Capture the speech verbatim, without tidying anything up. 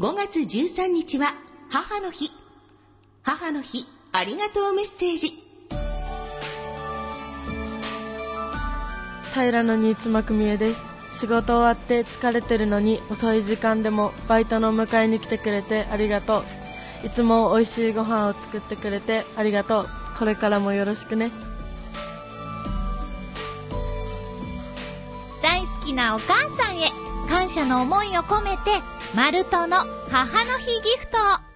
ごがつじゅうさんにちは母の日。母の日ありがとうメッセージ。 平野新妻久美恵です。仕事終わって疲れてるのに遅い時間でもバイトの迎えに来てくれてありがとう。いつも美味しいご飯を作ってくれてありがとう。これからもよろしくね。 大好きなお母さんへ感謝の思いを込めてマルトの母の日ギフトを